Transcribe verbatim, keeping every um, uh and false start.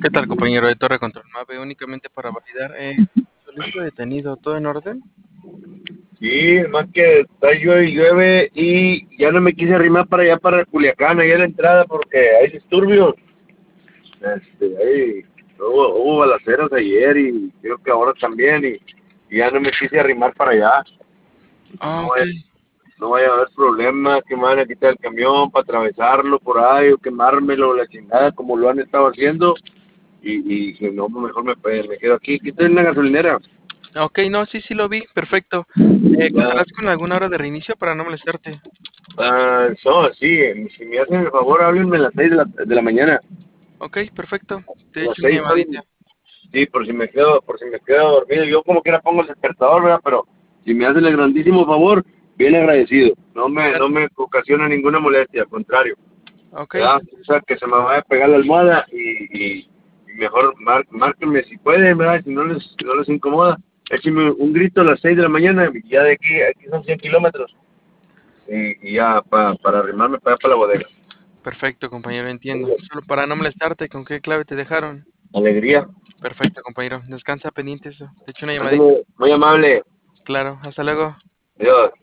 ¿Qué tal, compañero de Torre Control Mave? Únicamente para validar, eh, solicito detenido, ¿todo en orden? Sí, más que está llueve y llueve y ya no me quise arrimar para allá, para Culiacán, allá a la entrada, porque hay disturbios. Este, ahí hubo, hubo balaceras ayer y creo que ahora también, y, y ya no me quise arrimar para allá. Ah, No ok. vaya, no vaya a haber problema, que me van a quitar el camión para atravesarlo por ahí o quemármelo, la chingada, como lo han estado haciendo. Y, y dije, no, pues mejor me, me quedo aquí. Aquí estoy en la gasolinera. Ok, no, sí, sí lo vi, perfecto. Eh, Ah, ¿contarás con alguna hora de reinicio para no molestarte? ah, so, sí, si me hacen el favor, háblenme a las seis de la, de la mañana. Ok, perfecto. A Te las echo una seis llamadita. son, sí, por si me quedo, por si me quedo dormido. Yo como quiera pongo el despertador, ¿verdad? Pero si me hacen el grandísimo favor, bien agradecido. No me, Claro. no me ocasiona ninguna molestia, al contrario, Ok, ¿verdad? O sea, que se me vaya a pegar la almohada y, y, y mejor mar, márquenme si pueden, ¿verdad? Si no les, no les incomoda, échenme un grito a las seis de la mañana, y ya de aquí, aquí son cien kilómetros, y, y ya pa, para arrimarme para allá para la bodega. perfecto, compañero, entiendo. Solo para no molestarte, ¿con qué clave te dejaron? Alegría. Perfecto, compañero. Descansa pendiente eso. Te echo una llamadita. Ándale, muy amable. Claro, hasta luego. Adiós.